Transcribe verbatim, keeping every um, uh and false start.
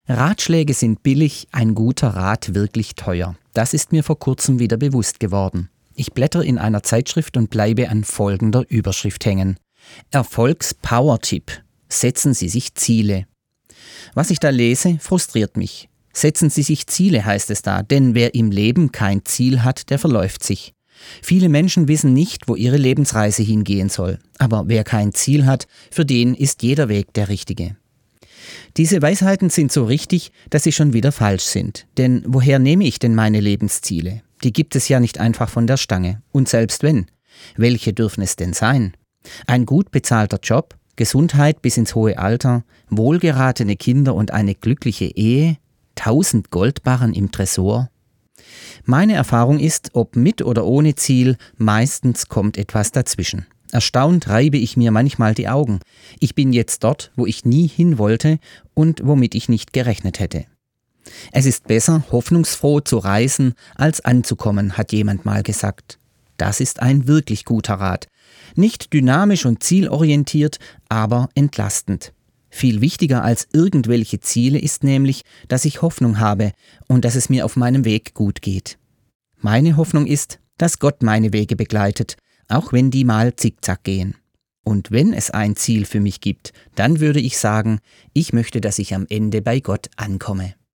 Ratschläge sind billig, ein guter Rat wirklich teuer. Das ist mir vor kurzem wieder bewusst geworden. Ich blättere in einer Zeitschrift und bleibe an folgender Überschrift hängen. Erfolgs-Power-Tipp. Setzen Sie sich Ziele. Was ich da lese, frustriert mich. Setzen Sie sich Ziele, heißt es da, denn wer im Leben kein Ziel hat, der verläuft sich. Viele Menschen wissen nicht, wo ihre Lebensreise hingehen soll. Aber wer kein Ziel hat, für den ist jeder Weg der richtige. Diese Weisheiten sind so richtig, dass sie schon wieder falsch sind. Denn woher nehme ich denn meine Lebensziele? Die gibt es ja nicht einfach von der Stange. Und selbst wenn, welche dürfen es denn sein? Ein gut bezahlter Job, Gesundheit bis ins hohe Alter, wohlgeratene Kinder und eine glückliche Ehe, tausend Goldbarren im Tresor? Meine Erfahrung ist, ob mit oder ohne Ziel, meistens kommt etwas dazwischen. Erstaunt reibe ich mir manchmal die Augen. Ich bin jetzt dort, wo ich nie hin wollte und womit ich nicht gerechnet hätte. Es ist besser, hoffnungsfroh zu reisen, als anzukommen, hat jemand mal gesagt. Das ist ein wirklich guter Rat. Nicht dynamisch und zielorientiert, aber entlastend. Viel wichtiger als irgendwelche Ziele ist nämlich, dass ich Hoffnung habe und dass es mir auf meinem Weg gut geht. Meine Hoffnung ist, dass Gott meine Wege begleitet, auch wenn die mal zickzack gehen. Und wenn es ein Ziel für mich gibt, dann würde ich sagen, ich möchte, dass ich am Ende bei Gott ankomme.